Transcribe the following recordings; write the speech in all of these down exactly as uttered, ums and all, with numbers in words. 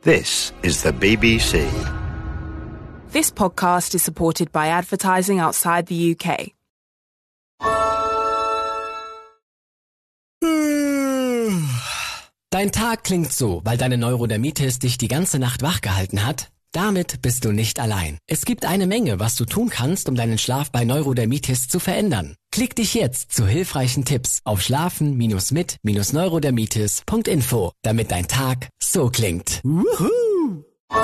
This is the B B C. This podcast is supported by advertising outside the U K. Dein Tag klingt so, weil deine Neurodermitis dich die ganze Nacht wachgehalten hat? Damit bist du nicht allein. Es gibt eine Menge, was du tun kannst, um deinen Schlaf bei Neurodermitis zu verändern. Klick dich jetzt zu hilfreichen Tipps auf schlafen mit neurodermitis punkt info, damit dein Tag so klingt. Woohoo!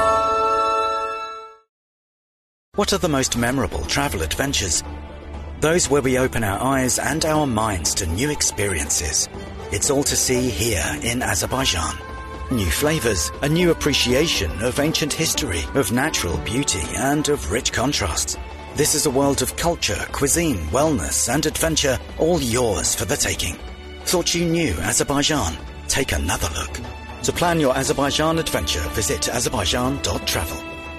What are the most memorable travel adventures? Those where we open our eyes and our minds to new experiences. It's all to see here in Azerbaijan. New flavours, a new appreciation of ancient history, of natural beauty and of rich contrasts. This is a world of culture, cuisine, wellness and adventure, all yours for the taking. Thought you knew Azerbaijan? Take another look. To plan your Azerbaijan adventure, visit azerbaijan dot travel.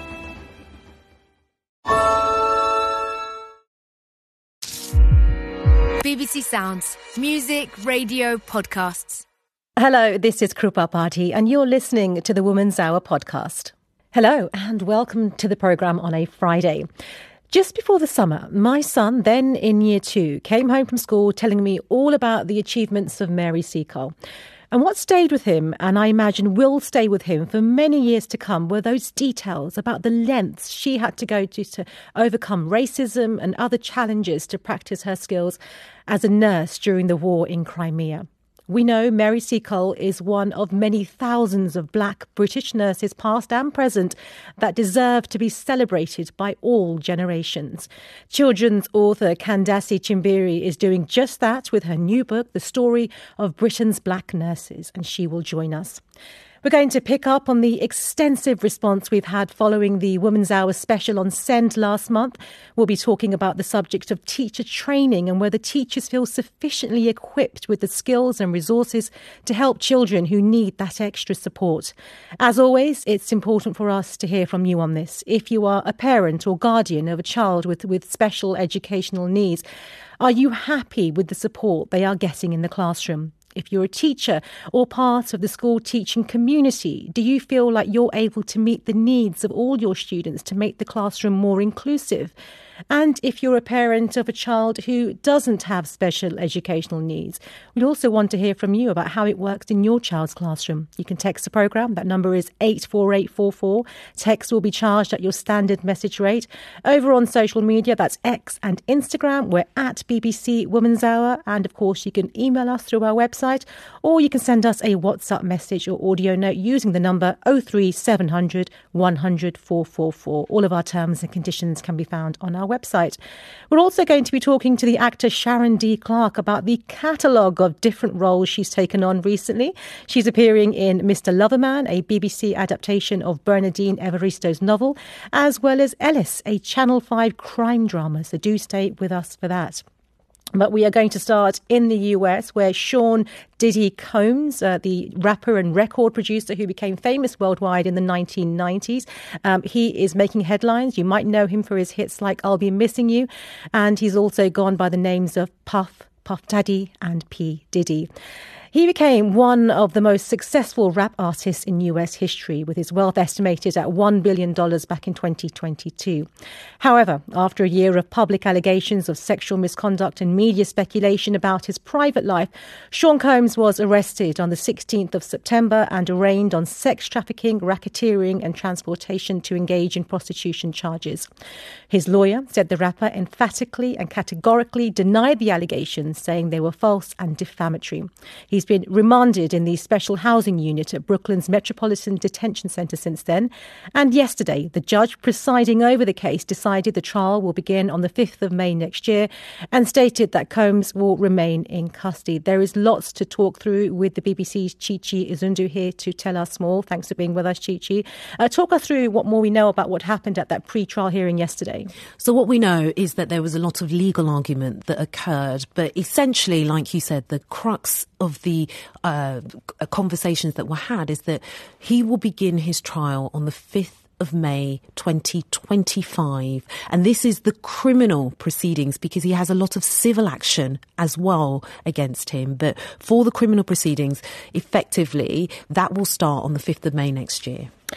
B B C Sounds. Music, radio, podcasts. Hello, this is Krupa Party, and you're listening to the Woman's Hour podcast. Hello, and welcome to the programme on a Friday. Just before the summer, my son, then in year two, came home from school telling me all about the achievements of Mary Seacole. And what stayed with him, and I imagine will stay with him for many years to come, were those details about the lengths she had to go to to overcome racism and other challenges to practice her skills as a nurse during the war in Crimea. We know Mary Seacole is one of many thousands of black British nurses, past and present, that deserve to be celebrated by all generations. Children's author Candace Chimbiri is doing just that with her new book, The Story of Britain's Black Nurses, and she will join us. We're going to pick up on the extensive response we've had following the Women's Hour special on Send last month. We'll be talking about the subject of teacher training and whether teachers feel sufficiently equipped with the skills and resources to help children who need that extra support. As always, it's important for us to hear from you on this. If you are a parent or guardian of a child with, with special educational needs, are you happy with the support they are getting in the classroom? If you're a teacher or part of the school teaching community, do you feel like you're able to meet the needs of all your students to make the classroom more inclusive? And if you're a parent of a child who doesn't have special educational needs, we also want to hear from you about how it works in your child's classroom. You can text the programme. That number is eight four eight four four. Text will be charged at your standard message rate. Over on social media, that's X and Instagram, we're at B B C Women's Hour. And of course, you can email us through our website, or you can send us a WhatsApp message or audio note using the number oh three seven hundred one hundred four four four. All of our terms and conditions can be found on our website. We're also going to be talking to the actor Sharon D. Clarke about the catalogue of different roles she's taken on recently. She's appearing in Mister Loverman, a B B C adaptation of Bernardine Evaristo's novel, as well as Ellis, a Channel five crime drama. So do stay with us for that. But we are going to start in the U S, where Sean Diddy Combs, uh, the rapper and record producer who became famous worldwide in the nineteen nineties, um, he is making headlines. You might know him for his hits like I'll Be Missing You. And he's also gone by the names of Puff, Puff Daddy and P. Diddy. He became one of the most successful rap artists in U S history, with his wealth estimated at one billion dollars back in twenty twenty-two. However, after a year of public allegations of sexual misconduct and media speculation about his private life, Sean Combs was arrested on the sixteenth of September and arraigned on sex trafficking, racketeering and transportation to engage in prostitution charges. His lawyer said the rapper emphatically and categorically denied the allegations, saying they were false and defamatory. He's been remanded in the special housing unit at Brooklyn's Metropolitan Detention Centre since then. And yesterday, the judge presiding over the case decided the trial will begin on the fifth of May next year and stated that Combs will remain in custody. There is lots to talk through with the B B C's Chichi Izundu here to tell us more. Thanks for being with us, Chichi. Uh, talk us through what more we know about what happened at that pre-trial hearing yesterday. So what we know is that there was a lot of legal argument that occurred, but essentially, like you said, the crux of the uh, conversations that were had is that he will begin his trial on the fifth of May twenty twenty-five. And this is the criminal proceedings, because he has a lot of civil action as well against him. But for the criminal proceedings, effectively, that will start on the fifth of May next year.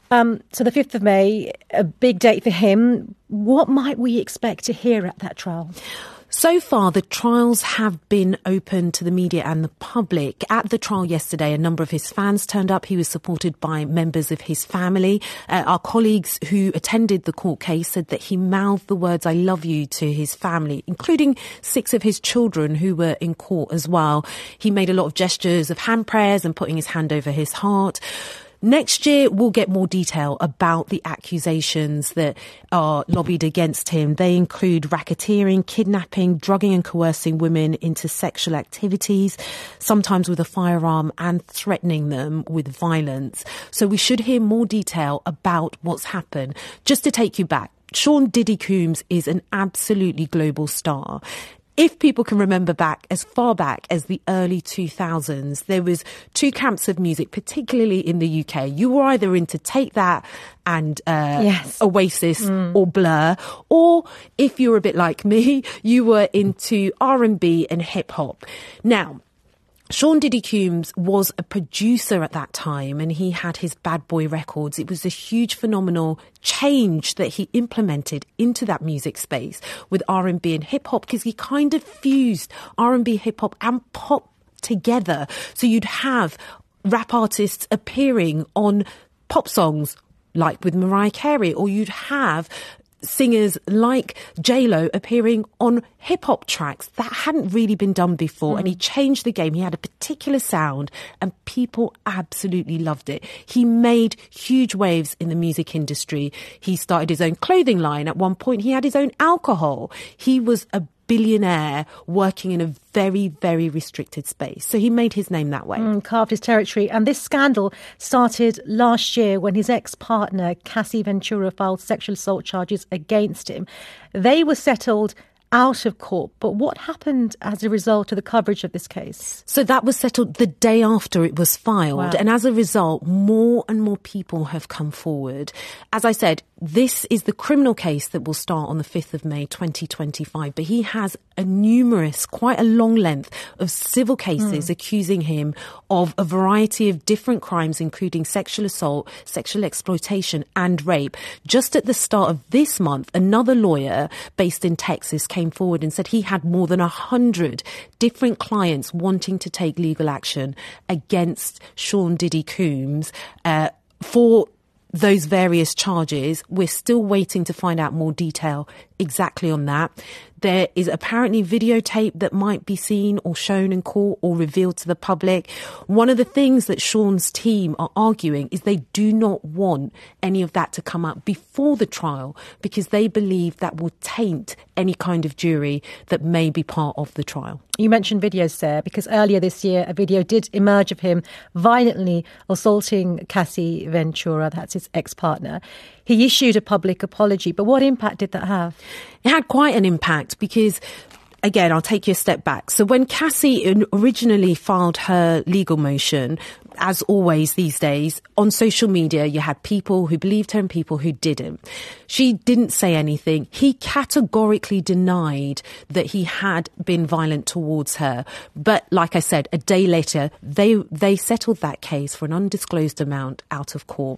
Um, so the fifth of May, a big date for him. What might we expect to hear at that trial? So far, the trials have been open to the media and the public. At the trial yesterday, a number of his fans turned up. He was supported by members of his family. Uh, our colleagues who attended the court case said that he mouthed the words, "I love you," to his family, including six of his children who were in court as well. He made a lot of gestures of hand prayers and putting his hand over his heart. Next year, we'll get more detail about the accusations that are lobbied against him. They include racketeering, kidnapping, drugging and coercing women into sexual activities, sometimes with a firearm, and threatening them with violence. So we should hear more detail about what's happened. Just to take you back, Sean Diddy Combs is an absolutely global star. If people can remember back as far back as the early two thousands, there was two camps of music, particularly in the U K. You were either into Take That and uh, yes. Oasis mm. or Blur, or if you were a bit like me, you were into R and B and hip hop. Now, Sean Diddy Combs was a producer at that time, and he had his Bad Boy Records. It was a huge phenomenal change that he implemented into that music space with R and B and hip hop, because he kind of fused R and B, hip hop and pop together. So you'd have rap artists appearing on pop songs like with Mariah Carey, or you'd have singers like J-Lo appearing on hip-hop tracks. That hadn't really been done before, mm. and he changed the game. He had a particular sound, and people absolutely loved it. He made huge waves in the music industry. He started his own clothing line. At one point, he had his own alcohol. He was a billionaire working in a very, very restricted space. So he made his name that way. Mm, carved his territory. And this scandal started last year when his ex-partner, Cassie Ventura, filed sexual assault charges against him. They were settled out of court. But what happened as a result of the coverage of this case? So that was settled the day after it was filed. Wow. And as a result, more and more people have come forward. As I said, this is the criminal case that will start on the fifth of May, twenty twenty-five. But he has a numerous, quite a long length of civil cases mm. accusing him of a variety of different crimes, including sexual assault, sexual exploitation and rape. Just at the start of this month, another lawyer based in Texas came forward and said he had more than a hundred different clients wanting to take legal action against Sean Diddy Combs uh, for those various charges. We're still waiting to find out more detail exactly on that. There is apparently videotape that might be seen or shown in court or revealed to the public. One of the things that Sean's team are arguing is they do not want any of that to come up before the trial, because they believe that will taint any kind of jury that may be part of the trial. You mentioned videos, Sarah, because earlier this year a video did emerge of him violently assaulting Cassie Ventura, that's his ex-partner. He issued a public apology, but what impact did that have? It had quite an impact because, again, I'll take you a step back. So when Cassie originally filed her legal motion, as always these days, on social media, you had people who believed her and people who didn't. She didn't say anything. He categorically denied that he had been violent towards her. But like I said, a day later, they they settled that case for an undisclosed amount out of court.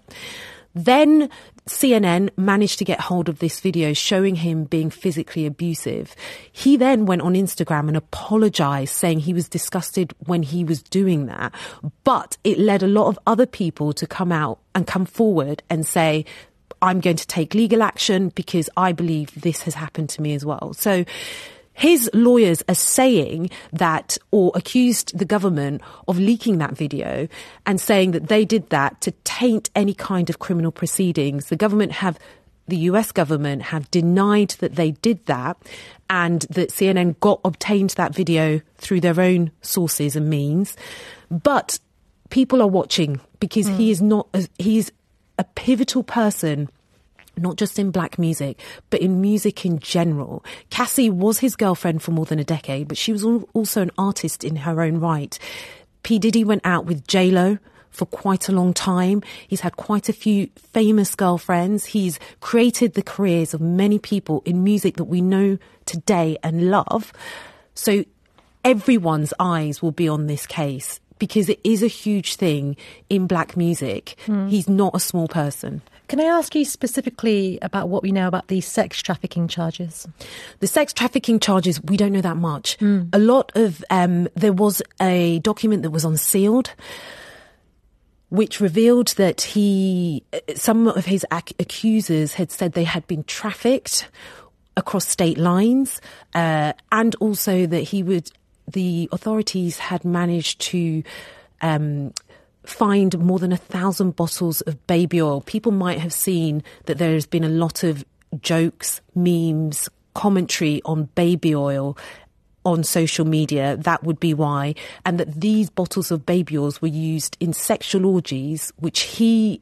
Then C N N managed to get hold of this video showing him being physically abusive. He then went on Instagram and apologized, saying he was disgusted when he was doing that. But it led a lot of other people to come out and come forward and say, I'm going to take legal action because I believe this has happened to me as well. So his lawyers are saying that, or accused the government of leaking that video and saying that they did that to taint any kind of criminal proceedings. The government have, the U S government have denied that they did that, and that C N N got, obtained that video through their own sources and means. But people are watching because mm. he is not, a, he's a pivotal person, not just in black music, but in music in general. Cassie was his girlfriend for more than a decade, but she was also an artist in her own right. P. Diddy went out with J-Lo for quite a long time. He's had quite a few famous girlfriends. He's created the careers of many people in music that we know today and love. So everyone's eyes will be on this case. because it is a huge thing in black music. Mm. He's not a small person. Can I ask you specifically about what we know about these sex trafficking charges? The sex trafficking charges, we don't know that much. Mm. A lot of, um, there was a document that was unsealed, which revealed that he, some of his ac- accusers had said they had been trafficked across state lines, uh, and also that he would, the authorities had managed to, um, find more than a thousand bottles of baby oil. People might have seen that there has been a lot of jokes, memes, commentary on baby oil on social media. That would be why. And that these bottles of baby oils were used in sexual orgies, which he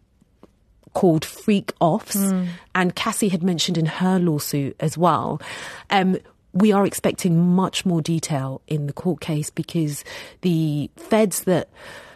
called freak offs. Mm. And Cassie had mentioned in her lawsuit as well. Um, we are expecting much more detail in the court case because the feds that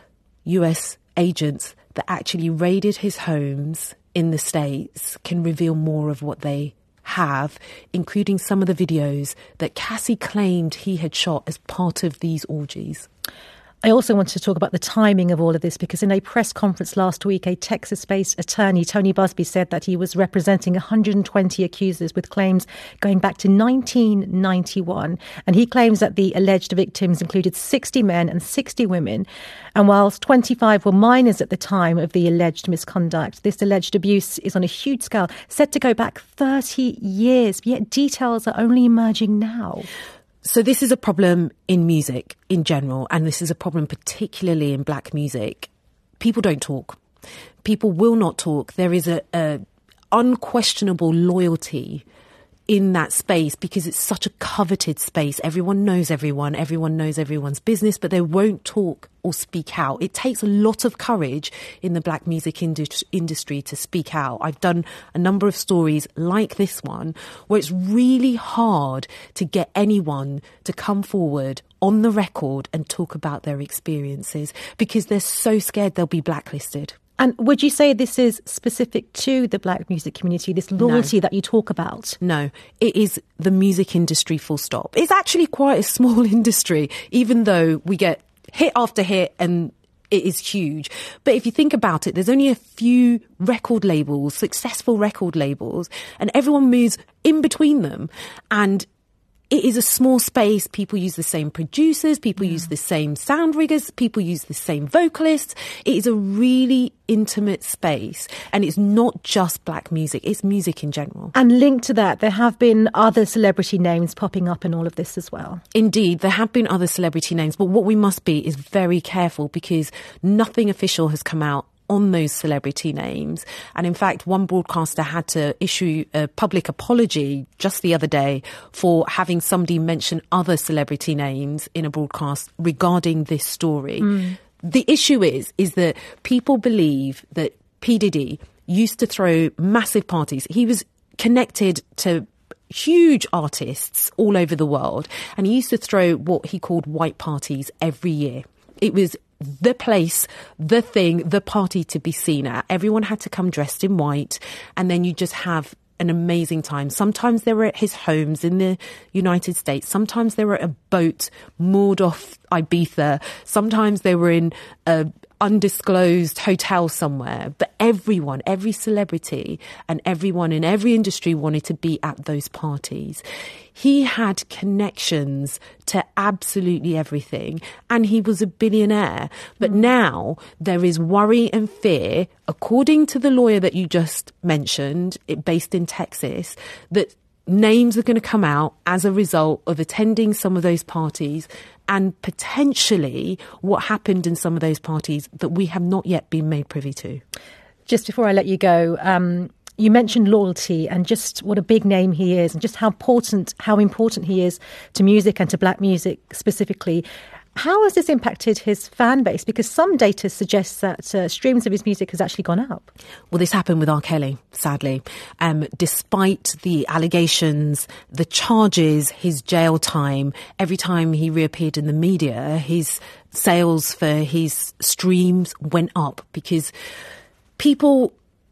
U S agents that actually raided his homes in the States can reveal more of what they have, including some of the videos that Cassie claimed he had shot as part of these orgies. I also want to talk about the timing of all of this because in a press conference last week, a Texas-based attorney, Tony Busby, said that he was representing one hundred twenty accusers with claims going back to nineteen ninety-one. And he claims that the alleged victims included sixty men and sixty women. And whilst twenty-five were minors at the time of the alleged misconduct, this alleged abuse is on a huge scale, said to go back thirty years, yet details are only emerging now. So this is a problem in music in general, and this is a problem particularly in black music. People don't talk. People will not talk. There is a, a unquestionable loyalty in that space because it's such a coveted space. Everyone knows everyone. Everyone knows everyone's business, but they won't talk or speak out. It takes a lot of courage in the black music indus- industry to speak out. I've done a number of stories like this one where it's really hard to get anyone to come forward on the record and talk about their experiences because they're so scared they'll be blacklisted. And would you say this is specific to the black music community, this loyalty No. that you talk about? No, it is the music industry full stop. It's actually quite a small industry, even though we get hit after hit and it is huge. But if you think about it, there's only a few record labels, successful record labels, and everyone moves in between them. And it is a small space. People use the same producers. People yeah. use the same sound riggers. People use the same vocalists. It is a really intimate space. And it's not just black music. It's music in general. And linked to that, there have been other celebrity names popping up in all of this as well. Indeed, there have been other celebrity names. But what we must be is very careful because nothing official has come out on those celebrity names. And in fact, one broadcaster had to issue a public apology just the other day for having somebody mention other celebrity names in a broadcast regarding this story. Mm. The issue is, is that people believe that P. Diddy used to throw massive parties. He was connected to huge artists all over the world, and he used to throw what he called white parties every year. It was the place, the thing, the party to be seen at. Everyone had to come dressed in white, and then you just have an amazing time. Sometimes they were at his homes in the United States. Sometimes they were at a boat moored off Ibiza. Sometimes they were in a undisclosed hotel somewhere. But everyone, every celebrity and everyone in every industry wanted to be at those parties. He had connections to absolutely everything, and he was a billionaire. But mm. now there is worry and fear, according to the lawyer that you just mentioned, it, based in Texas, that names are going to come out as a result of attending some of those parties and potentially what happened in some of those parties that we have not yet been made privy to. Just before I let you go, um, you mentioned loyalty and just what a big name he is and just how important, how important he is to music and to black music specifically. How has this impacted his fan base? Because some data suggests that uh, streams of his music has actually gone up. Well, this happened with R. Kelly, sadly. Um, despite the allegations, the charges, his jail time, every time he reappeared in the media, his sales for his streams went up because people...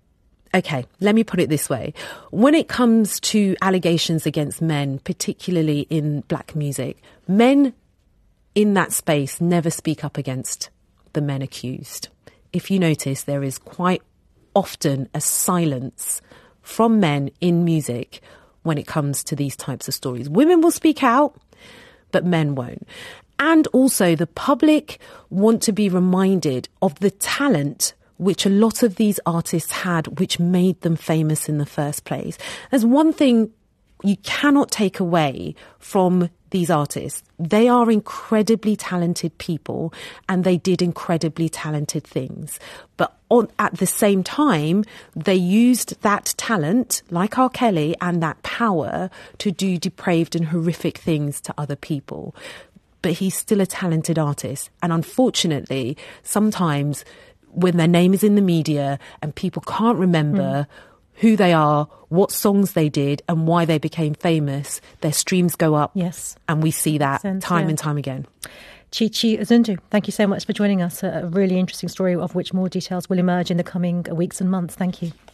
Okay, let me put it this way. When it comes to allegations against men, particularly in black music, men in that space never speak up against the men accused. If you notice, there is quite often a silence from men in music when it comes to these types of stories. Women will speak out, but men won't. And also the public want to be reminded of the talent which a lot of these artists had, which made them famous in the first place. There's one thing you cannot take away from these artists. They are incredibly talented people and they did incredibly talented things. But on, at the same time, they used that talent, like R. Kelly, and that power to do depraved and horrific things to other people. But he's still a talented artist. And unfortunately, sometimes when their name is in the media and people can't remember mm. who they are, what songs they did and why they became famous, their streams go up. Yes. And we see that Sense, time yeah. and time again. Chichi Azundu, thank you so much for joining us. A really interesting story of which more details will emerge in the coming weeks and months. Thank you.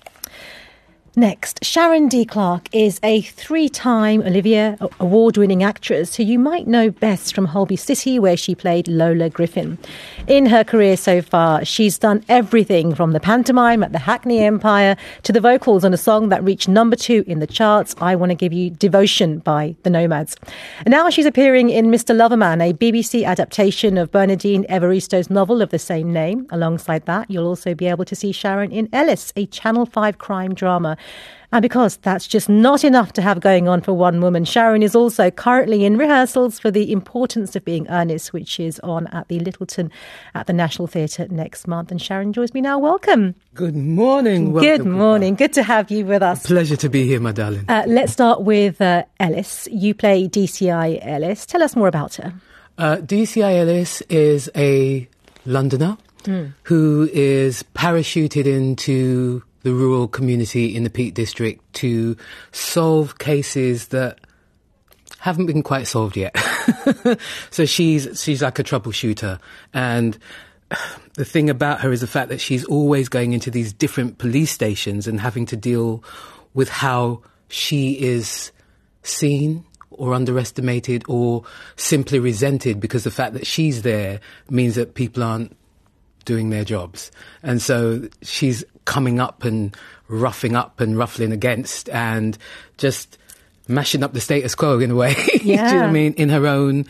Next, Sharon D. Clarke is a three-time Olivier Award-winning actress who you might know best from Holby City, where she played Lola Griffin. In her career so far, she's done everything from the pantomime at the Hackney Empire to the vocals on a song that reached number two in the charts, I Want to Give You Devotion by the Nomads. And now she's appearing in Mister Loverman, a B B C adaptation of Bernardine Evaristo's novel of the same name. Alongside that, you'll also be able to see Sharon in Ellis, a Channel five crime drama. And because that's just not enough to have going on for one woman, Sharon is also currently in rehearsals for The Importance of Being Earnest, which is on at the Littleton at the National Theatre next month. And Sharon joins me now. Welcome. Good morning. Welcome, Good morning. Good to have you with us. A pleasure to be here, my darling. Uh, let's start with uh, Ellis. You play D C I Ellis. Tell us more about her. Uh, D C I Ellis is a Londoner mm. who is parachuted into the rural community in the Peak District to solve cases that haven't been quite solved yet. So she's she's like a troubleshooter. And the thing about her is the fact that she's always going into these different police stations and having to deal with how she is seen or underestimated or simply resented, because the fact that she's there means that people aren't doing their jobs. And so she's coming up and roughing up and ruffling against and just mashing up the status quo in a way. Yeah. Do you know what I mean? In her own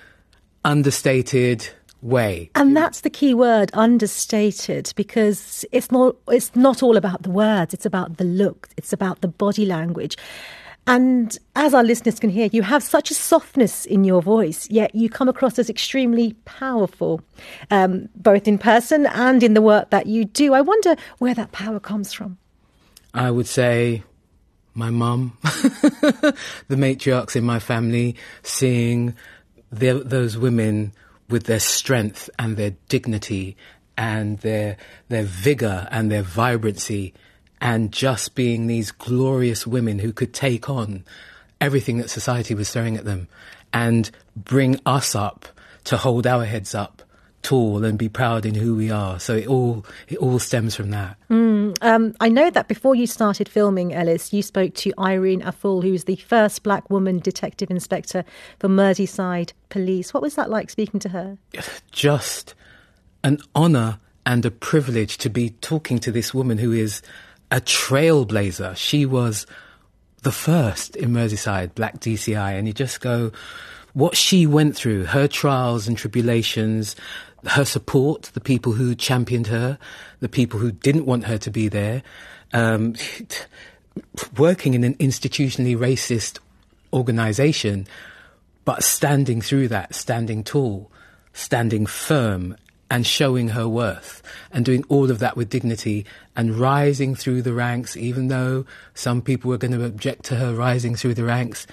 understated way. And that's the key word, understated, because it's not, it's not all about the words. It's about the look. It's about the body language. And as our listeners can hear, you have such a softness in your voice, yet you come across as extremely powerful, um, both in person and in the work that you do. I wonder where that power comes from. I would say my mum, the matriarchs in my family, seeing their, those women with their strength and their dignity and their their vigour and their vibrancy, and just being these glorious women who could take on everything that society was throwing at them and bring us up to hold our heads up tall and be proud in who we are. So it all it all stems from that. Mm, um, I know that before you started filming, Ellis, you spoke to Irene Aful, who's the first black woman detective inspector for Merseyside Police. What was that like speaking to her? Just an honour and a privilege to be talking to this woman who is a trailblazer. She was the first in Merseyside, black D C I, and you just go, what she went through, her trials and tribulations, her support, the people who championed her, the people who didn't want her to be there, um, working in an institutionally racist organisation, but standing through that, standing tall, standing firm, and showing her worth, and doing all of that with dignity and rising through the ranks, even though some people were going to object to her rising through the ranks.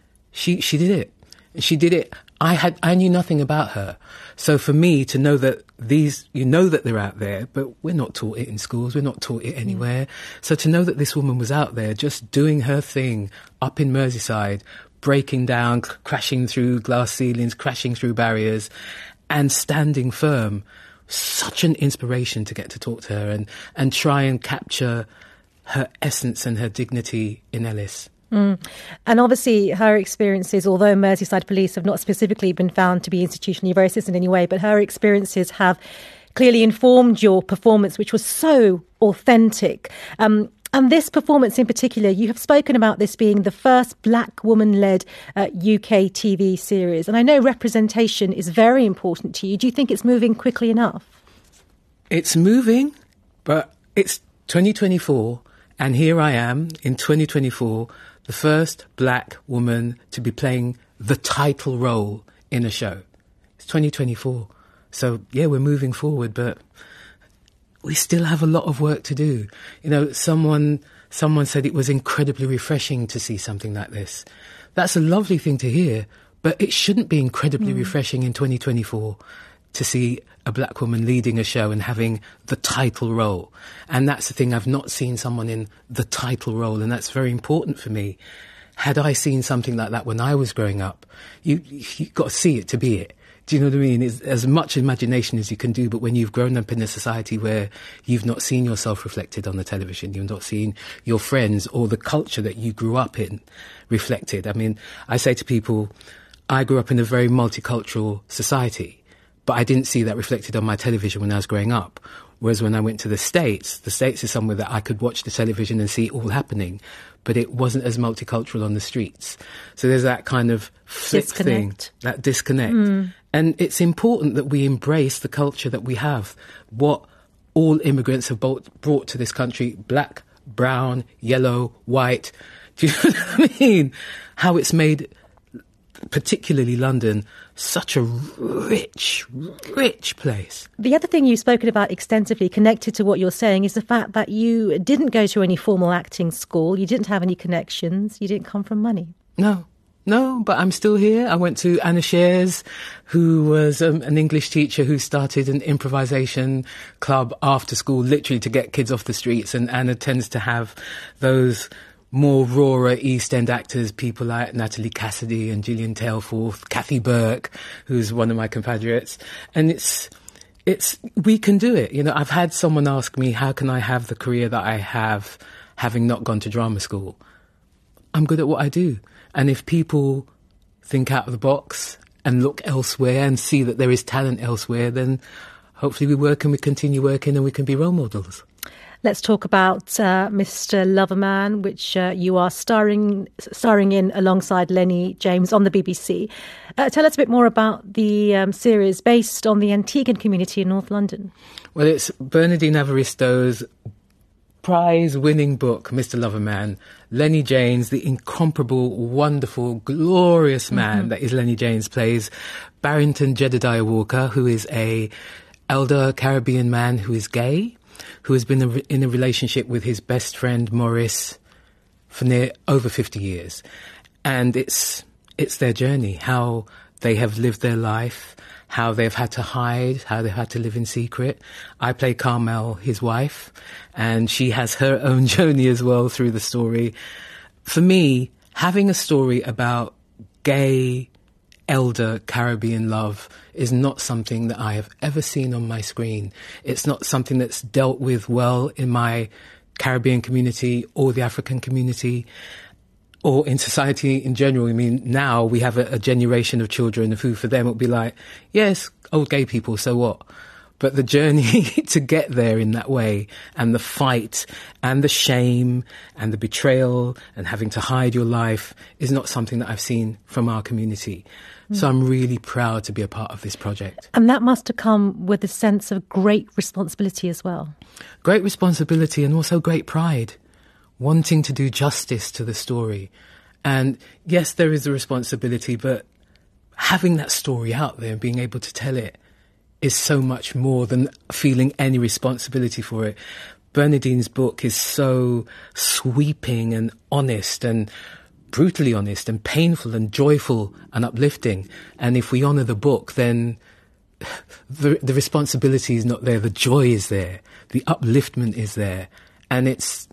She she did it. She did it. I had I knew nothing about her. So for me to know that these, you know that they're out there, but we're not taught it in schools, we're not taught it anywhere. Mm. So to know that this woman was out there just doing her thing up in Merseyside, breaking down, c- crashing through glass ceilings, crashing through barriers, and standing firm, such an inspiration to get to talk to her and, and try and capture her essence and her dignity in Ellis. Mm. And obviously her experiences, although Merseyside Police have not specifically been found to be institutionally racist in any way, but her experiences have clearly informed your performance, which was so authentic. Um, and this performance in particular, you have spoken about this being the first black woman-led uh, U K T V series. And I know representation is very important to you. Do you think it's moving quickly enough? It's moving, but it's twenty twenty-four, and here I am in twenty twenty-four, the first black woman to be playing the title role in a show. It's twenty twenty-four. So, yeah, we're moving forward, but we still have a lot of work to do. You know, someone someone said it was incredibly refreshing to see something like this. That's a lovely thing to hear, but it shouldn't be incredibly mm. refreshing in twenty twenty-four to see a black woman leading a show and having the title role. And that's the thing, I've not seen someone in the title role, and that's very important for me. Had I seen something like that when I was growing up, you, you've got to see it to be it. Do you know what I mean? It's as much imagination as you can do, but when you've grown up in a society where you've not seen yourself reflected on the television, you've not seen your friends or the culture that you grew up in reflected. I mean, I say to people, I grew up in a very multicultural society, but I didn't see that reflected on my television when I was growing up. Whereas when I went to the States, the States is somewhere that I could watch the television and see it all happening, but it wasn't as multicultural on the streets. So there's that kind of flip disconnect. thing, that disconnect. Mm. And it's important that we embrace the culture that we have, what all immigrants have brought to this country, black, brown, yellow, white. Do you know what I mean? How it's made, particularly London, such a rich, rich place. The other thing you've spoken about extensively, connected to what you're saying, is the fact that you didn't go to any formal acting school, you didn't have any connections, you didn't come from money. No, no, but I'm still here. I went to Anna Shares, who was um, an English teacher who started an improvisation club after school, literally to get kids off the streets. And Anna tends to have those more rawer East End actors, people like Natalie Cassidy and Gillian Tailforth, Kathy Burke, who's one of my compatriots. And it's, it's, we can do it. You know, I've had someone ask me, how can I have the career that I have, having not gone to drama school? I'm good at what I do. And if people think out of the box and look elsewhere and see that there is talent elsewhere, then hopefully we work and we continue working and we can be role models. Let's talk about uh, Mister Loverman, which uh, you are starring starring in alongside Lenny James on the B B C. Uh, tell us a bit more about the um, series based on the Antiguan community in North London. Well, it's Bernardine Evaristo's prize-winning book, Mister Loverman. Lenny James, the incomparable, wonderful, glorious man mm-hmm. that is Lenny James, plays Barrington Jedediah Walker, who is a elder Caribbean man who is gay, who has been in a relationship with his best friend Maurice for near over fifty years. And it's it's their journey, how they have lived their life, how they've had to hide, how they've had to live in secret. I play Carmel, his wife, and she has her own journey as well through the story. For me, having a story about gay, elder Caribbean love is not something that I have ever seen on my screen. It's not something that's dealt with well in my Caribbean community or the African community or in society in general. I mean, now we have a, a generation of children who for them it would be like, yes, old gay people, so what? But the journey to get there in that way, and the fight and the shame and the betrayal and having to hide your life is not something that I've seen from our community. Mm. So I'm really proud to be a part of this project. And that must have come with a sense of great responsibility as well. Great responsibility and also great pride, wanting to do justice to the story. And yes, there is a responsibility, but having that story out there and being able to tell it is so much more than feeling any responsibility for it. Bernardine's book is so sweeping and honest and brutally honest and painful and joyful and uplifting. And if we honour the book, then the, the responsibility is not there. The joy is there. The upliftment is there. And it's...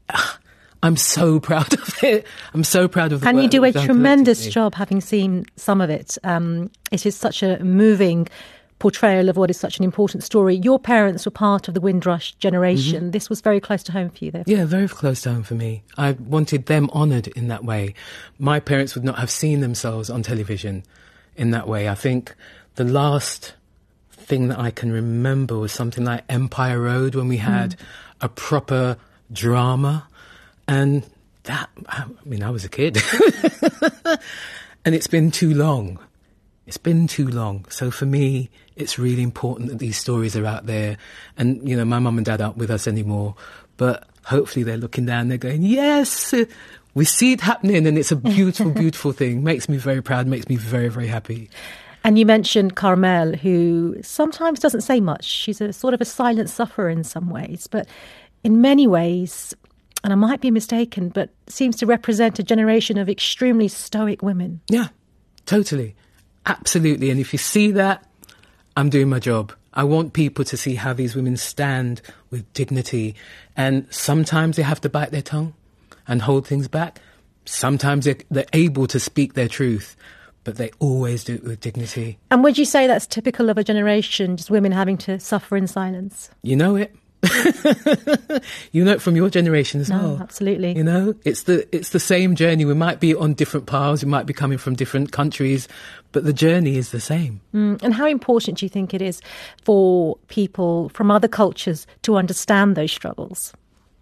I'm so proud of it. I'm so proud of the and work. And you do a tremendous collectively. job, having seen some of it. Um, it is such a moving portrayal of what is such an important story. Your parents were part of the Windrush generation. Mm-hmm. This was very close to home for you, therefore. Yeah, very close to home for me. I wanted them honoured in that way. My parents would not have seen themselves on television in that way. I think the last thing that I can remember was something like Empire Road, when we had mm. a proper drama. And that, I mean, I was a kid. And it's been too long. It's been too long. So for me, it's really important that these stories are out there. And, you know, my mum and dad aren't with us anymore, but hopefully they're looking down, they're going, yes, we see it happening. And it's a beautiful, beautiful thing. Makes me very proud, makes me very, very happy. And you mentioned Carmel, who sometimes doesn't say much. She's a sort of a silent sufferer in some ways, but in many ways, and I might be mistaken, but seems to represent a generation of extremely stoic women. Yeah, totally. Absolutely. And if you see that, I'm doing my job. I want people to see how these women stand with dignity. And sometimes they have to bite their tongue and hold things back. Sometimes they're, they're able to speak their truth, but they always do it with dignity. And would you say that's typical of a generation, just women having to suffer in silence? You know it. You know it from your generation as no, well. Absolutely. You know, it's the it's the same journey. We might be on different paths, we might be coming from different countries, but the journey is the same. Mm, and how important do you think it is for people from other cultures to understand those struggles?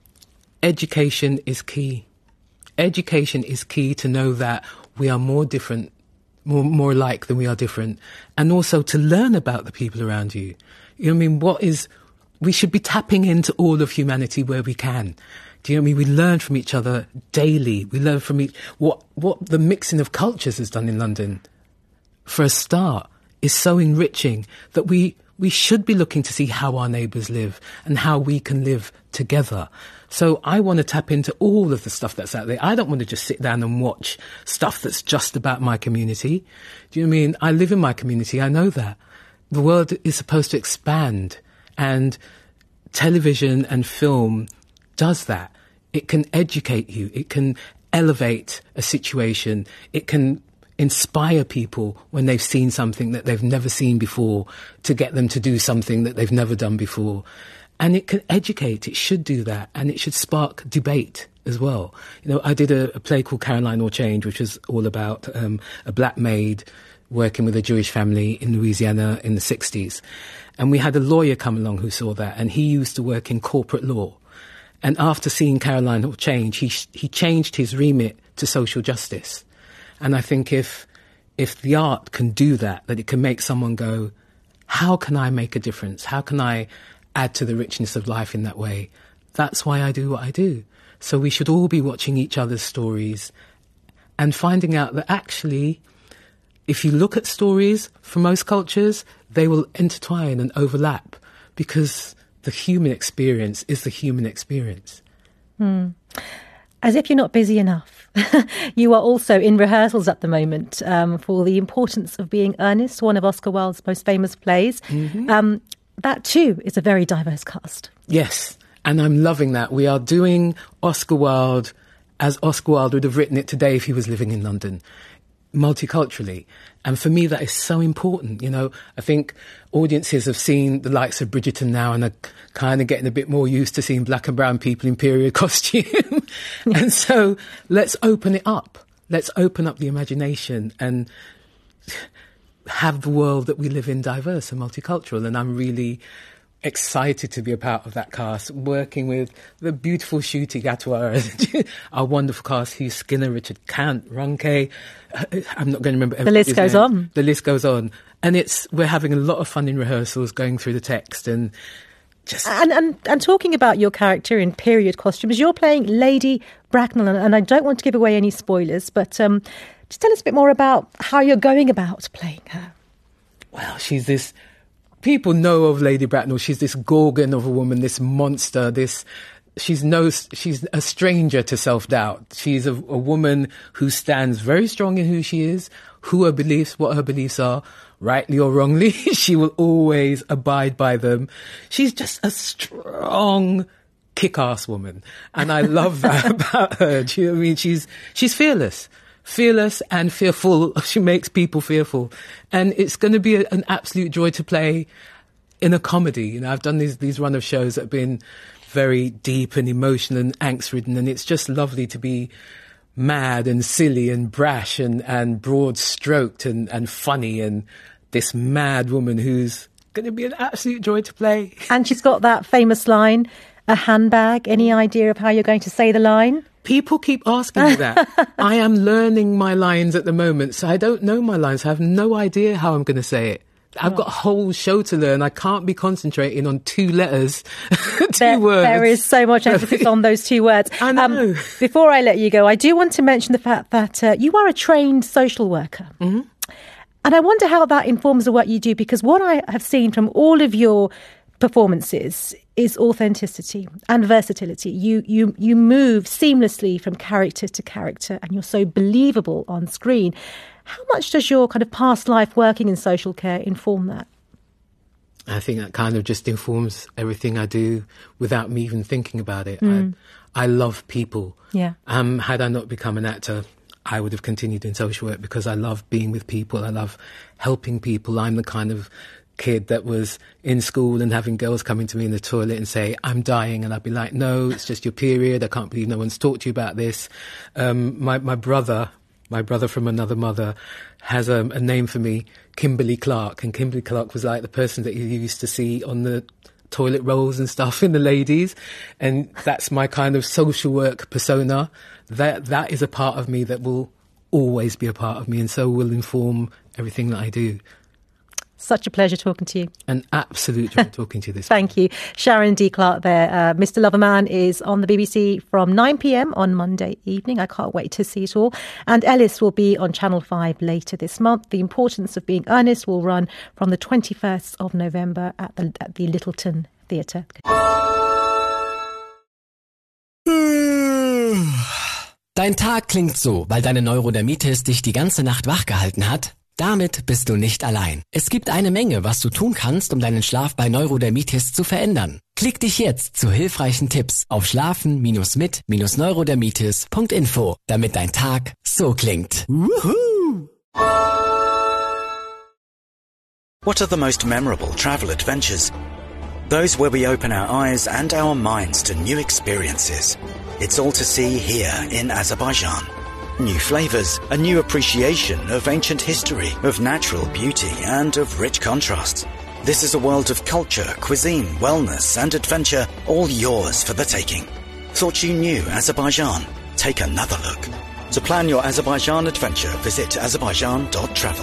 Education is key. Education is key to know that we are more different, more more alike than we are different, and also to learn about the people around you. You know what I mean? What is We should be tapping into all of humanity where we can. Do you know what I mean? We learn from each other daily. We learn from each, what, what the mixing of cultures has done in London, for a start, is so enriching that we, we should be looking to see how our neighbours live and how we can live together. So I want to tap into all of the stuff that's out there. I don't want to just sit down and watch stuff that's just about my community. Do you know what I mean? I live in my community. I know that. The world is supposed to expand. And television and film does that. It can educate you. It can elevate a situation. It can inspire people when they've seen something that they've never seen before, to get them to do something that they've never done before. And it can educate. It should do that. And it should spark debate as well. You know, I did a, a play called Caroline or Change, which was all about um, a black maid working with a Jewish family in Louisiana in the sixties. And we had a lawyer come along who saw that, and he used to work in corporate law. And after seeing Caroline or Change, he he changed his remit to social justice. And I think if if the art can do that, that it can make someone go, how can I make a difference? How can I add to the richness of life in that way? That's why I do what I do. So we should all be watching each other's stories and finding out that actually, if you look at stories from most cultures, they will intertwine and overlap, because the human experience is the human experience. Hmm. As if you're not busy enough, you are also in rehearsals at the moment um, for The Importance of Being Earnest, one of Oscar Wilde's most famous plays. Mm-hmm. Um, that too is a very diverse cast. Yes, and I'm loving that. We are doing Oscar Wilde as Oscar Wilde would have written it today if he was living in London, multiculturally. And for me, that is so important. You know, I think audiences have seen the likes of Bridgerton now and are kind of getting a bit more used to seeing black and brown people in period costume. And so let's open it up. Let's open up the imagination and have the world that we live in diverse and multicultural. And I'm really excited to be a part of that cast, working with the beautiful Ncuti Gatwa, our wonderful cast, Hugh Skinner, Richard Cant, Ronke. I'm not going to remember. The list goes name. on. The list goes on. And it's we're having a lot of fun in rehearsals, going through the text and just... And, and, and talking about your character in period costumes, you're playing Lady Bracknell, and, and I don't want to give away any spoilers, but um, just tell us a bit more about how you're going about playing her. Well, she's this... People know of Lady Bracknell. She's this gorgon of a woman, this monster, this... She's no, she's a stranger to self-doubt. She's a, a woman who stands very strong in who she is, who her beliefs, what her beliefs are, rightly or wrongly. She will always abide by them. She's just a strong, kick-ass woman. And I love that about her. Do you know what I mean? She's, she's fearless. Fearless and fearful. She makes people fearful. And it's going to be a, an absolute joy to play in a comedy. You know, I've done these, these run of shows that have been very deep and emotional and angst-ridden, and it's just lovely to be mad and silly and brash and, and broad-stroked and, and funny, and this mad woman who's going to be an absolute joy to play. And she's got that famous line, a handbag. Any idea of how you're going to say the line? People keep asking me that. I am learning my lines at the moment, so I don't know my lines. I have no idea how I'm going to say it. I've got a whole show to learn. I can't be concentrating on two letters, two there, words. There is so much emphasis on those two words. I know. Um, before I let you go, I do want to mention the fact that uh, you are a trained social worker. Mm-hmm. And I wonder how that informs the work you do, because what I have seen from all of your performances is authenticity and versatility. You you you move seamlessly from character to character, and you're so believable on screen. How much does your kind of past life working in social care inform that? I think that kind of just informs everything I do without me even thinking about it. Mm. I, I love people. Yeah. Um, had I not become an actor, I would have continued in social work because I love being with people. I love helping people. I'm the kind of kid that was in school and having girls coming to me in the toilet and say, I'm dying. And I'd be like, no, it's just your period. I can't believe no one's talked to you about this. Um, my, my brother, my brother from another mother has a, a name for me, Kimberly Clark. And Kimberly Clark was like the person that you used to see on the toilet rolls and stuff in the ladies. And that's my kind of social work persona. That that is a part of me that will always be a part of me, and so will inform everything that I do. Such a pleasure talking to you. An absolute joy talking to you this Thank morning. you. Sharon D. Clark there. Uh, Mister Loverman is on the B B C from nine p.m. on Monday evening. I can't wait to see it all. And Ellis will be on Channel five later this month. The Importance of Being Earnest will run from the twenty-first of November at the, at the Littleton Theatre. Dein Tag klingt so, weil deine Neurodermitis dich die ganze Nacht wachgehalten hat? Damit bist du nicht allein. Es gibt eine Menge, was du tun kannst, um deinen Schlaf bei Neurodermitis zu verändern. Klick dich jetzt zu hilfreichen Tipps auf schlafen mit neurodermitis punkt info, damit dein Tag so klingt. Woohoo! What are the most memorable travel adventures? Those where we open our eyes and our minds to new experiences. It's all to see here in Azerbaijan. New flavours, a new appreciation of ancient history, of natural beauty and of rich contrasts. This is a world of culture, cuisine, wellness and adventure, all yours for the taking. Thought you knew Azerbaijan? Take another look. To plan your Azerbaijan adventure, visit azerbaijan dot travel.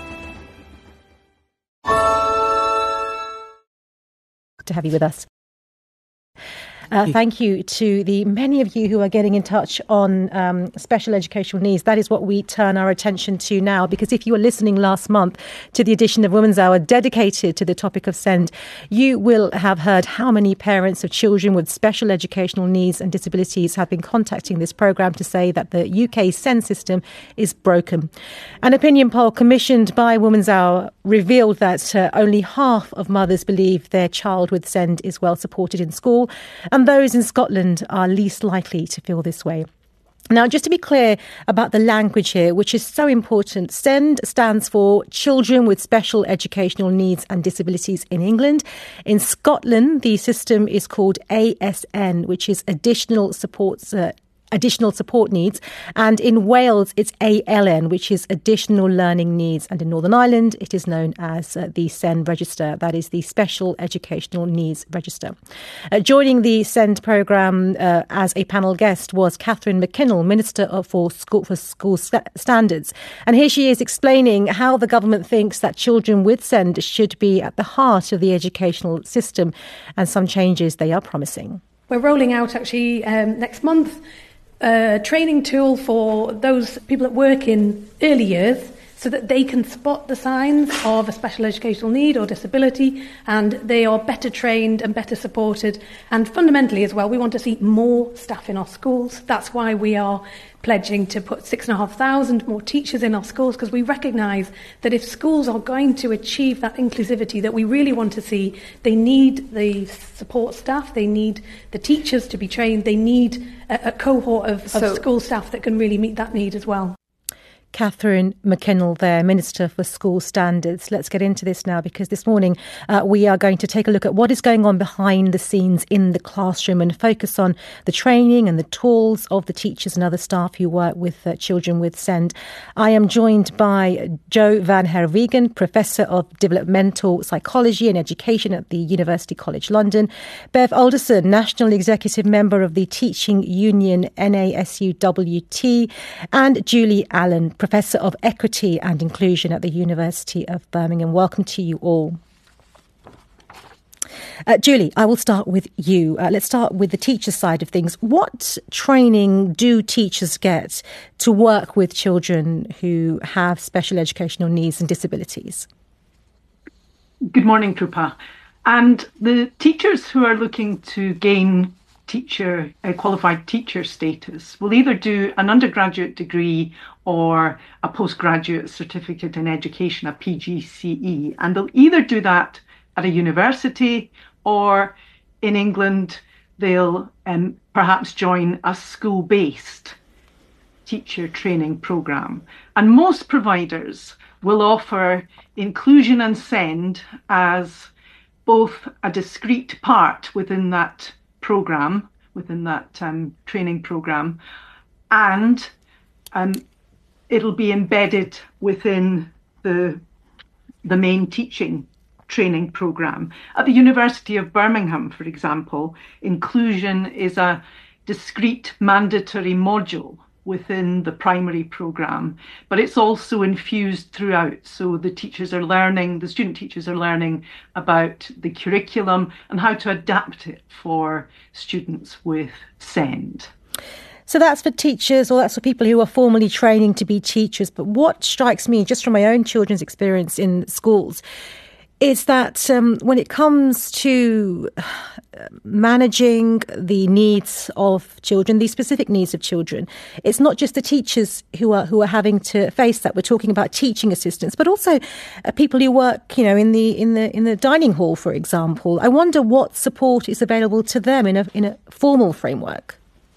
To have you with us. Uh, thank you to the many of you who are getting in touch on um, special educational needs. That is what we turn our attention to now, because if you were listening last month to the edition of Women's Hour dedicated to the topic of SEND, you will have heard how many parents of children with special educational needs and disabilities have been contacting this programme to say that the U K SEND system is broken. An opinion poll commissioned by Women's Hour revealed that uh, only half of mothers believe their child with SEND is well supported in school, and those in Scotland are least likely to feel this way. Now, just to be clear about the language here, which is so important, SEND stands for Children with Special Educational Needs and Disabilities in England. In Scotland, the system is called A S N, which is Additional Supports uh, Additional Support Needs, and in Wales it's A L N, which is Additional Learning Needs, and in Northern Ireland it is known as uh, the SEND Register, that is the Special Educational Needs Register. Uh, joining the SEND programme uh, as a panel guest was Catherine McKinnell, Minister for School, for School St- Standards, and here she is explaining how the government thinks that children with SEND should be at the heart of the educational system and some changes they are promising. We're rolling out actually um, next month a training tool for those people that work in early years so that they can spot the signs of a special educational need or disability, and they are better trained and better supported. And fundamentally as well, we want to see more staff in our schools. That's why we are pledging to put six and a half thousand more teachers in our schools, because we recognise that if schools are going to achieve that inclusivity that we really want to see, they need the support staff, they need the teachers to be trained, they need a, a cohort of, of so, school staff that can really meet that need as well. Catherine McKinnell there, Minister for School Standards. Let's get into this now, because this morning uh, we are going to take a look at what is going on behind the scenes in the classroom and focus on the training and the tools of the teachers and other staff who work with uh, children with SEND. I am joined by Jo van Herwegen, Professor of Developmental Psychology and Education at the University College London, Bev Alderson, National Executive Member of the Teaching Union N A S U W T, and Julie Allen, Professor of Equity and Inclusion at the University of Birmingham. Welcome to you all. Uh, Julie, I will start with you. Uh, let's start with the teacher side of things. What training do teachers get to work with children who have special educational needs and disabilities? Good morning, Krupa. And the teachers who are looking to gain teacher, uh, qualified teacher status will either do an undergraduate degree or a postgraduate certificate in education, a P G C E. And they'll either do that at a university, or in England, they'll um, perhaps join a school-based teacher training programme. And most providers will offer inclusion and SEND as both a discrete part within that programme, within that um, training programme, and um, it'll be embedded within the, the main teaching training programme. At the University of Birmingham, for example, inclusion is a discrete mandatory module within the primary programme, but it's also infused throughout. So the teachers are learning, the student teachers are learning about the curriculum and how to adapt it for students with SEND. So that's for teachers, or that's for people who are formally training to be teachers. But what strikes me, just from my own children's experience in schools, is that um, when it comes to managing the needs of children, the specific needs of children, it's not just the teachers who are who are having to face that. We're talking about teaching assistants, but also uh, people who work, you know, in the in the in the dining hall, for example. I wonder what support is available to them in a in a formal framework.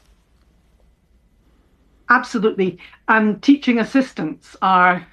Absolutely, and teaching assistants are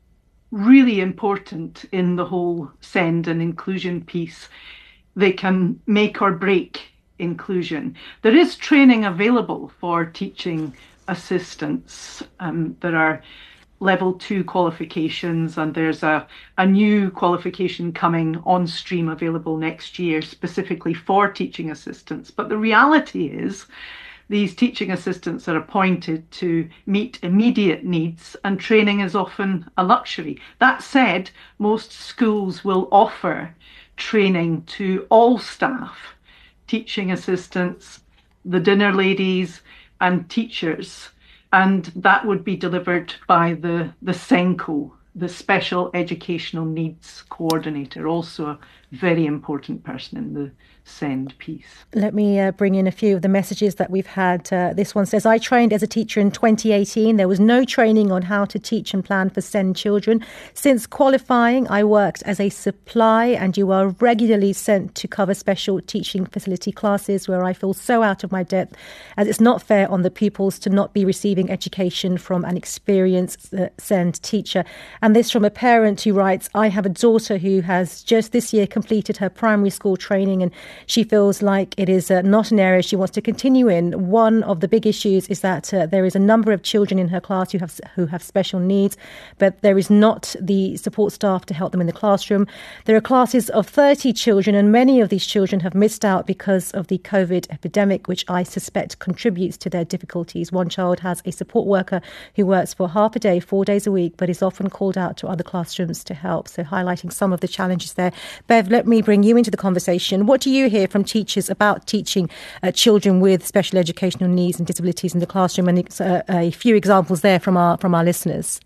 really important in the whole SEND and inclusion piece. They can make or break inclusion. There is training available for teaching assistants. Um, there are level two qualifications, and there's a, a new qualification coming on stream available next year specifically for teaching assistants. But the reality is these teaching assistants are appointed to meet immediate needs, and training is often a luxury. That said, most schools will offer training to all staff, teaching assistants, the dinner ladies and teachers, and that would be delivered by the, the SENCO, the Special Educational Needs Coordinator, also a very important person in the SEND piece. Let me uh, bring in a few of the messages that we've had. Uh, this one says, I trained as a teacher in twenty eighteen. There was no training on how to teach and plan for SEND children. Since qualifying, I worked as a supply, and you are regularly sent to cover special teaching facility classes where I feel so out of my depth, as it's not fair on the pupils to not be receiving education from an experienced uh, SEND teacher. And this from a parent who writes, I have a daughter who has just this year completed her primary school training, and she feels like it is uh, not an area she wants to continue in. One of the big issues is that uh, there is a number of children in her class who have who have special needs, but there is not the support staff to help them in the classroom. There are classes of thirty children, and many of these children have missed out because of the COVID epidemic, which I suspect contributes to their difficulties. One child has a support worker who works for half a day, four days a week, but is often called out to other classrooms to help. So highlighting some of the challenges there. Bev, let me bring you into the conversation. What do you hear from teachers about teaching uh, children with special educational needs and disabilities in the classroom? And uh, a few examples there from our from our listeners.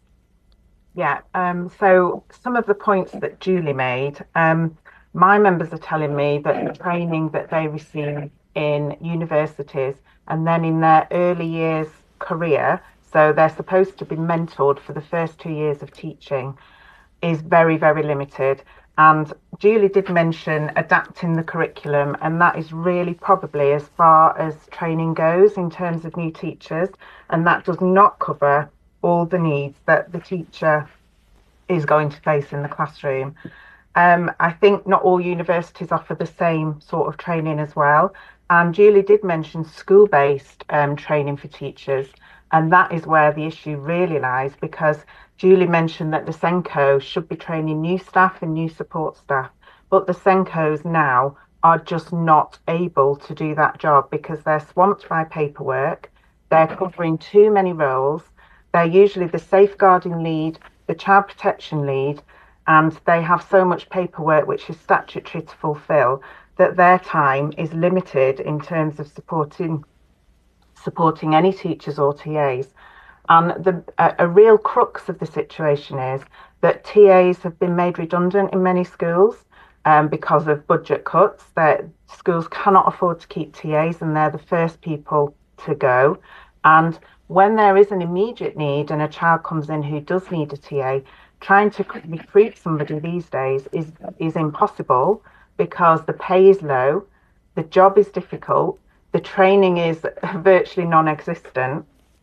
Yeah, um, so some of the points that Julie made, um, my members are telling me that the training that they receive in universities and then in their early years career, so they're supposed to be mentored for the first two years of teaching, is very, very limited. And Julie did mention adapting the curriculum, and that is really probably as far as training goes in terms of new teachers, and that does not cover all the needs that the teacher is going to face in the classroom. Um, I think not all universities offer the same sort of training as well. And Julie did mention school-based um, training for teachers. And that is where the issue really lies, because Julie mentioned that the SENCO should be training new staff and new support staff. But the SENCOs now are just not able to do that job because they're swamped by paperwork. They're covering too many roles. They're usually the safeguarding lead, the child protection lead, and they have so much paperwork which is statutory to fulfil that their time is limited in terms of supporting supporting any teachers or T As. And the a, a real crux of the situation is that T As have been made redundant in many schools um, because of budget cuts. That schools cannot afford to keep T As, and they're the first people to go. And when there is an immediate need and a child comes in who does need a T A, trying to recruit somebody these days is is impossible because the pay is low, the job is difficult, the training is virtually non-existent,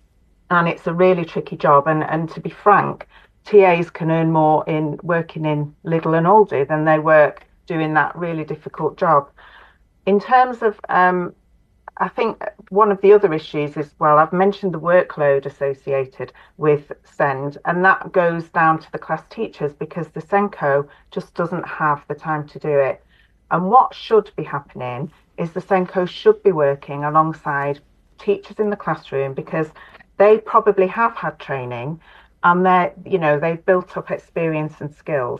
and it's a really tricky job. And, and to be frank, T As can earn more in working in Lidl and Aldi than they work doing that really difficult job. In terms of um, I think one of the other issues is, well, I've mentioned the workload associated with SEND, and that goes down to the class teachers because the SENCO just doesn't have the time to do it. And what should be happening is the SENCO should be working alongside teachers in the classroom because they probably have had training and they're, you know, they've built up experience and skills,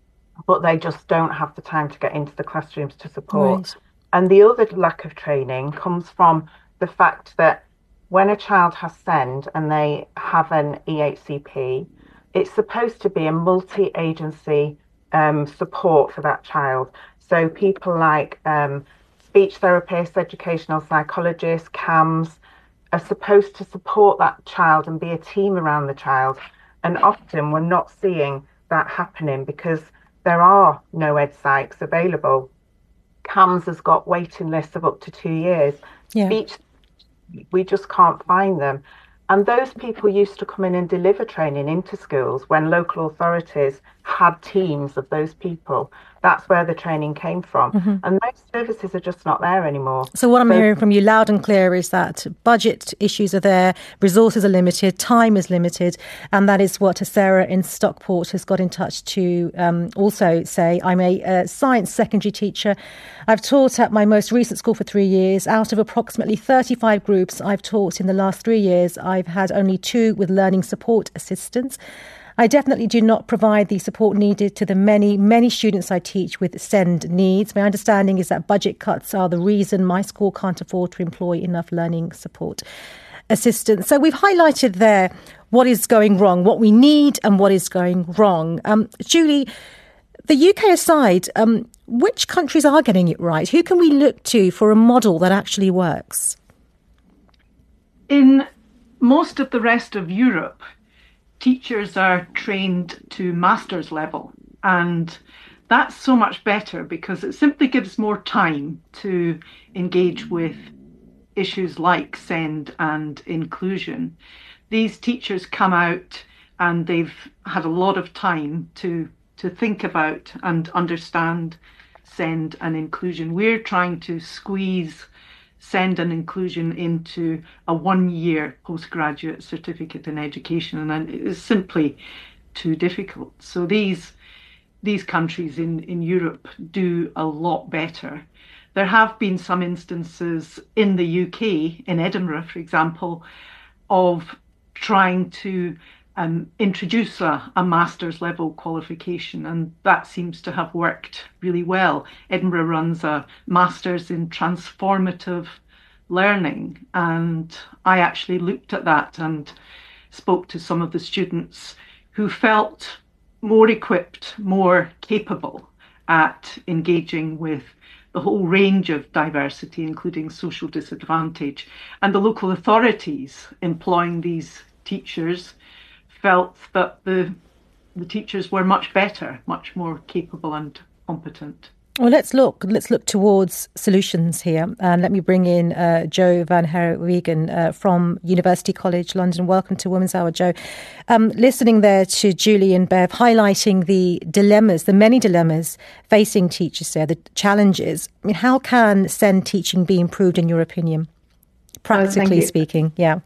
but they just don't have the time to get into the classrooms to support. Right. And the other lack of training comes from the fact that when a child has SEND and they have an E H C P, it's supposed to be a multi-agency um, support for that child. So people like um, speech therapists, educational psychologists, C A M S are supposed to support that child and be a team around the child. And often we're not seeing that happening because there are no ed psychs available. C A M S has got waiting lists of up to two years. Yeah. Speech, we just can't find them. And those people used to come in and deliver training into schools when local authorities had teams of those people. That's where the training came from. Mm-hmm. And those services are just not there anymore. So what I'm so, hearing from you loud and clear is that budget issues are there, resources are limited, time is limited. And that is what Sarah in Stockport has got in touch to um, also say. I'm a uh, science secondary teacher. I've taught at my most recent school for three years. Out of approximately thirty-five groups I've taught in the last three years, I've had only two with learning support assistants. I definitely do not provide the support needed to the many, many students I teach with SEND needs. My understanding is that budget cuts are the reason my school can't afford to employ enough learning support assistants. So we've highlighted there what is going wrong, what we need and what is going wrong. Um, Julie, the U K aside, um, which countries are getting it right? Who can we look to for a model that actually works? In most of the rest of Europe, teachers are trained to master's level, and that's so much better because it simply gives more time to engage with issues like SEND and inclusion. These teachers come out and they've had a lot of time to to think about and understand SEND and inclusion. We're trying to squeeze SEND and inclusion into a one-year postgraduate certificate in education, and it is simply too difficult. So these these countries in, in Europe do a lot better. There have been some instances in the U K, in Edinburgh, for example, of trying to um, introduce a, a master's level qualification, and that seems to have worked really well. Edinburgh runs a master's in transformative learning, and I actually looked at that and spoke to some of the students who felt more equipped, more capable at engaging with the whole range of diversity, including social disadvantage. And the local authorities employing these teachers felt that the the teachers were much better, much more capable and competent. Well, let's look. Let's look towards solutions here, and let me bring in uh, Jo van Herwegen uh, from University College London. Welcome to Women's Hour, Jo. Um, listening there to Julie and Bev, highlighting the dilemmas, the many dilemmas facing teachers there, the challenges. I mean, how can SEND teaching be improved, in your opinion, practically oh, speaking? Yeah.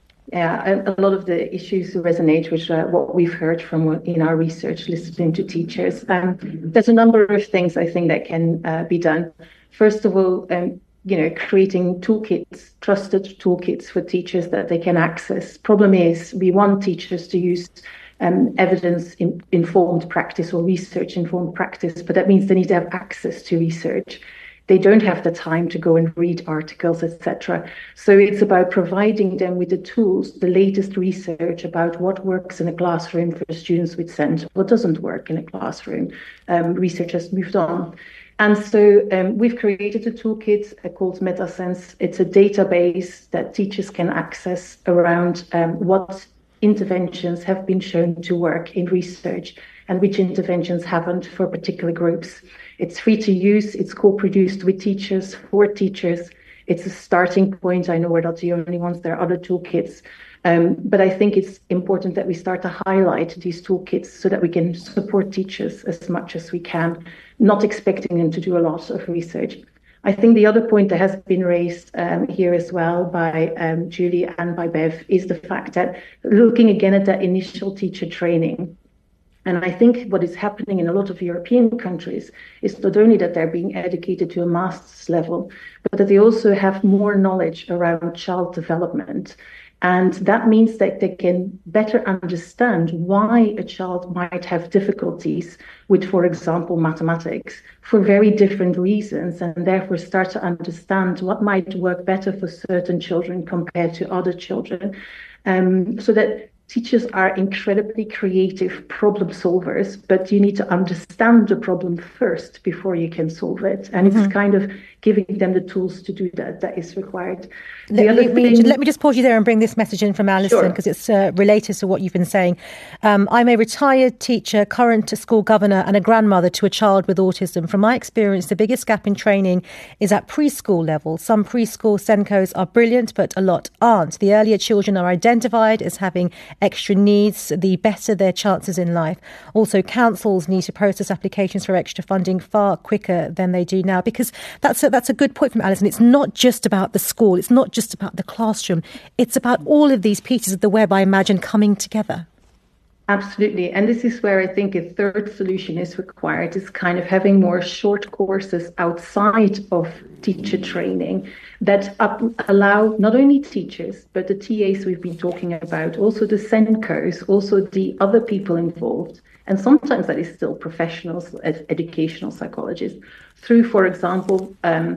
Yeah, a lot of the issues resonate with uh, what we've heard from in our research, listening to teachers. Um, there's a number of things I think that can uh, be done. First of all, um, you know, creating toolkits, trusted toolkits for teachers that they can access. Problem is, we want teachers to use um, evidence-informed practice or research-informed practice, but that means they need to have access to research. They don't have the time to go and read articles, et cetera. So it's about providing them with the tools, the latest research about what works in a classroom for students with SEND, what doesn't work in a classroom. Um, research has moved on. And so um, we've created a toolkit uh, called MetaSense. It's a database that teachers can access around um, what interventions have been shown to work in research and which interventions haven't for particular groups. It's free to use. It's co-produced with teachers, for teachers. It's a starting point. I know we're not the only ones. There are other toolkits. Um, but I think it's important that we start to highlight these toolkits so that we can support teachers as much as we can, not expecting them to do a lot of research. I think the other point that has been raised um, here as well by um, Julie and by Bev is the fact that looking again at that initial teacher training. And I think what is happening in a lot of European countries is not only that they're being educated to a master's level, but that they also have more knowledge around child development. And that means that they can better understand why a child might have difficulties with, for example, mathematics for very different reasons, and therefore start to understand what might work better for certain children compared to other children. Um, so that teachers are incredibly creative problem solvers, but you need to understand the problem first before you can solve it. And mm-hmm. it's kind of giving them the tools to do that that is required. The let, other me, thing... let me just pause you there and bring this message in from Alison, because sure. it's uh, related to what you've been saying. Um, I'm a retired teacher, current school governor, and a grandmother to a child with autism. From my experience, the biggest gap in training is at preschool level. Some preschool SENCOs are brilliant, but a lot aren't. The earlier children are identified as having extra needs, the better their chances in life. Also, councils need to process applications for extra funding far quicker than they do now, because that's a, that's a good point from Alison. It's not just about the school. It's not just about the classroom. It's about all of these pieces of the web, I imagine, coming together. Absolutely. And this is where I think a third solution is required, is kind of having more short courses outside of teacher training that up, allow not only teachers, but the T As we've been talking about, also the SENCOs, also the other people involved. And sometimes that is still professionals, educational psychologists, through, for example, um,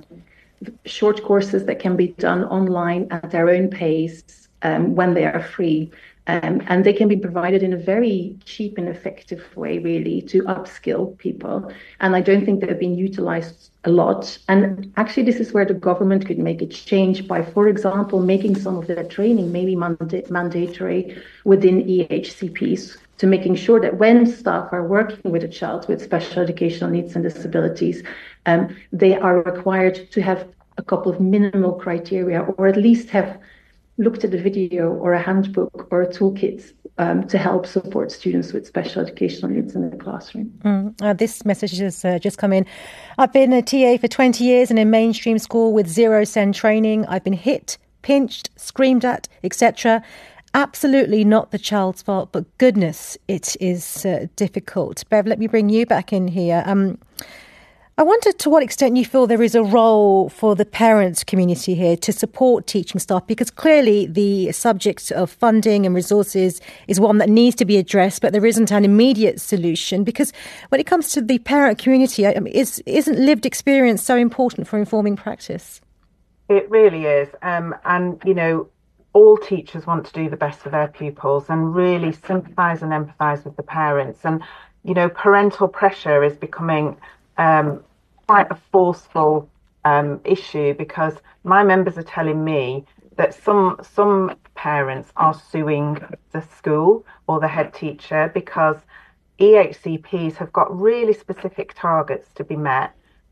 short courses that can be done online at their own pace um, when they are free. Um, and they can be provided in a very cheap and effective way, really, to upskill people. And I don't think they've been utilized a lot. And actually, this is where the government could make a change by, for example, making some of their training maybe manda- mandatory within E H C Ps, to making sure that when staff are working with a child with special educational needs and disabilities, um, they are required to have a couple of minimal criteria, or at least have looked at a video or a handbook or a toolkit um, to help support students with special educational needs in the classroom. Mm. Uh, this message has uh, just come in. I've been a T A for twenty years in a mainstream school with zero SEND training. I've been hit, pinched, screamed at, et cetera. Absolutely not the child's fault, but goodness, it is uh, difficult. Bev, let me bring you back in here. Um, I wonder to what extent you feel there is a role for the parents' community here to support teaching staff, because clearly the subject of funding and resources is one that needs to be addressed, but there isn't an immediate solution. Because when it comes to the parent community, I mean, is, isn't lived experience so important for informing practice? It really is. Um, and, you know, all teachers want to do the best for their pupils and really sympathise and empathise with the parents. And, you know, parental pressure is becoming um, quite a forceful um, issue, because my members are telling me that some some parents are suing the school or the head teacher because E H C Ps have got really specific targets to be met,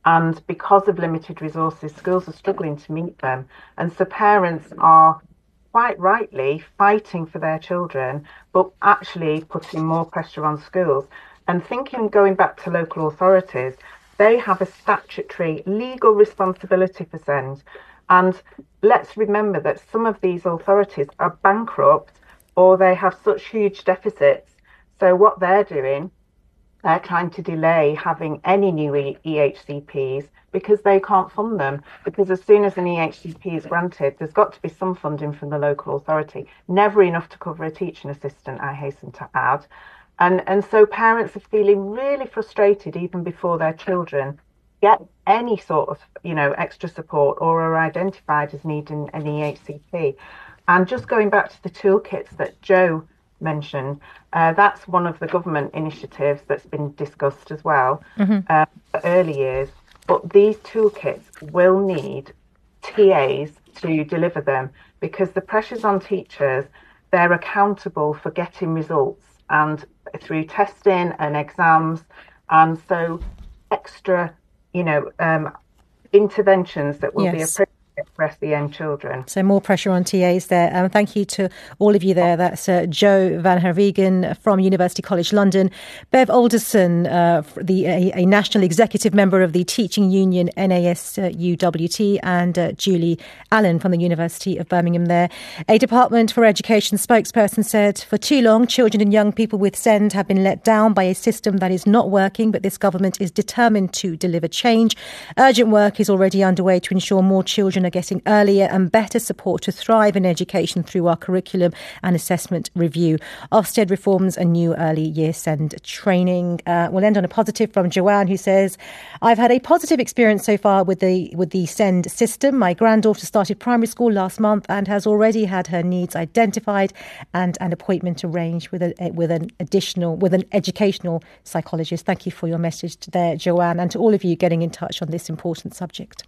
And because of limited resources, schools are struggling to meet them. And so parents are quite rightly fighting for their children, but actually putting more pressure on schools. And thinking, going back to local authorities, they have a statutory legal responsibility for SEND. And let's remember that some of these authorities are bankrupt or they have such huge deficits. So what they're doing, they're trying to delay having any new E H C Ps because they can't fund them. Because as soon as an E H C P is granted, there's got to be some funding from the local authority. Never enough to cover a teaching assistant, I hasten to add. And, and so parents are feeling really frustrated even before their children get any sort of, you know, extra support or are identified as needing an E H C P. And just going back to the toolkits that Joe mentioned, uh, that's one of the government initiatives that's been discussed as well mm-hmm. uh, for early years. But these toolkits will need T As to deliver them because the pressures on teachers, they're accountable for getting results and through testing and exams. And so extra, you know, um, interventions that will yes. be appropriate for S E N children. So more pressure on T As there. Um, thank you to all of you there. That's uh, Jo van Herwegen from University College London, Bev Alderson, uh, the a, a national executive member of the teaching union N A S U W T, and uh, Julie Allen from the University of Birmingham there. A Department for Education spokesperson said, for too long, children and young people with SEND have been let down by a system that is not working, but this government is determined to deliver change. Urgent work is already underway to ensure more children are getting earlier and better support to thrive in education through our curriculum and assessment review. Ofsted reforms a new early year SEND training. Uh, we'll end on a positive from Joanne, who says, I've had a positive experience so far with the with the SEND system. My granddaughter started primary school last month and has already had her needs identified and an appointment arranged with a with an additional with an educational psychologist. Thank you for your message there, Joanne, and to all of you getting in touch on this important subject.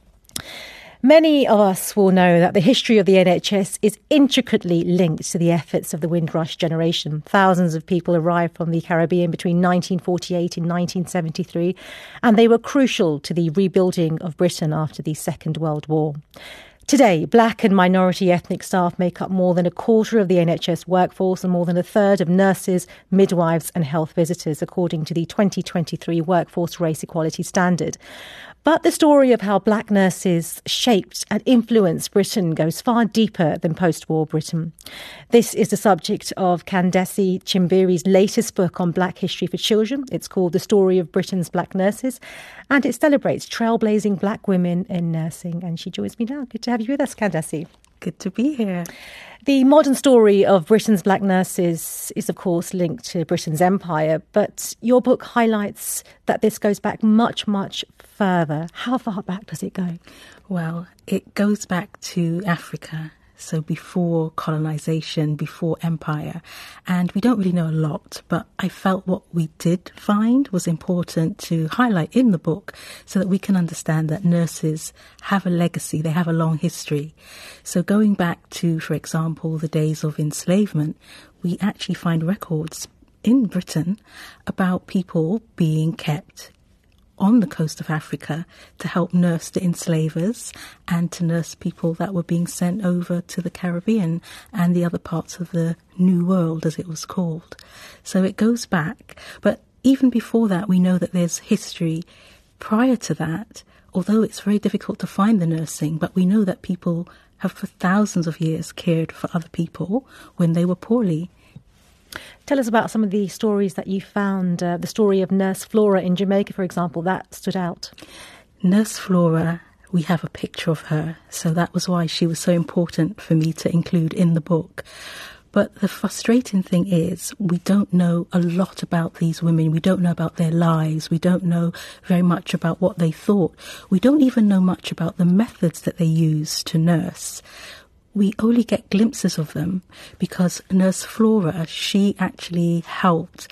Many of us will know that the history of the N H S is intricately linked to the efforts of the Windrush generation. Thousands of people arrived from the Caribbean between nineteen forty-eight and nineteen seventy-three, and they were crucial to the rebuilding of Britain after the Second World War. Today, black and minority ethnic staff make up more than a quarter of the N H S workforce and more than a third of nurses, midwives and health visitors, according to the twenty twenty-three Workforce Race Equality Standard. But the story of how black nurses shaped and influenced Britain goes far deeper than post-war Britain. This is the subject of Kandesi Chimbiri's latest book on black history for children. It's called The Story of Britain's Black Nurses, and it celebrates trailblazing black women in nursing. And she joins me now. Good to have you with us, Kandesi. Good to be here. The modern story of Britain's black nurses is, of course, linked to Britain's empire, but your book highlights that this goes back much, much further. How far back does it go? Well, it goes back to Africa. So before colonisation, before empire. And we don't really know a lot, but I felt what we did find was important to highlight in the book so that we can understand that nurses have a legacy, they have a long history. So going back to, for example, the days of enslavement, we actually find records in Britain about people being kept on the coast of Africa to help nurse the enslavers and to nurse people that were being sent over to the Caribbean and the other parts of the New World, as it was called. So it goes back. But even before that, we know that there's history prior to that, although it's very difficult to find the nursing, but we know that people have for thousands of years cared for other people when they were poorly. Tell us about some of the stories that you found. Uh, the story of Nurse Flora in Jamaica, for example, that stood out. Nurse Flora, we have a picture of her, so that was why she was so important for me to include in the book. But the frustrating thing is we don't know a lot about these women. We don't know about their lives. We don't know very much about what they thought. We don't even know much about the methods that they used to nurse. We only get glimpses of them because Nurse Flora, she actually helped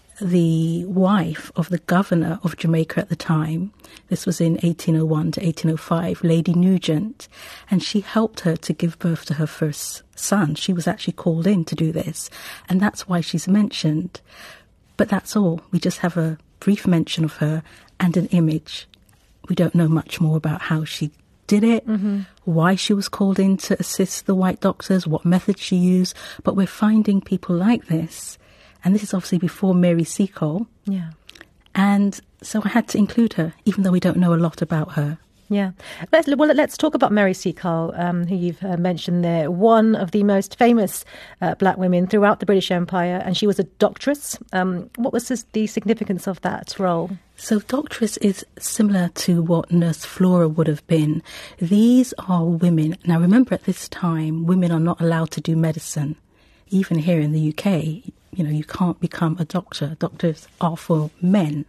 the wife of the governor of Jamaica at the time. This was in eighteen oh one to eighteen oh five, Lady Nugent, and she helped her to give birth to her first son. She was actually called in to do this, and that's why she's mentioned. But that's all. We just have a brief mention of her and an image. We don't know much more about how she did it, mm-hmm. why she was called in to assist the white doctors, what methods she used. But we're finding people like this. And this is obviously before Mary Seacole. Yeah. And so I had to include her, even though we don't know a lot about her. Yeah. Let's, well, let's talk about Mary Seacole, um, who you've uh, mentioned there. One of the most famous uh, black women throughout the British Empire, and she was a doctress. Um, what was this, the significance of that role? So doctress is similar to what Nurse Flora would have been. These are women. Now, remember, at this time, women are not allowed to do medicine. Even here in the U K, you know, you can't become a doctor. Doctors are for men.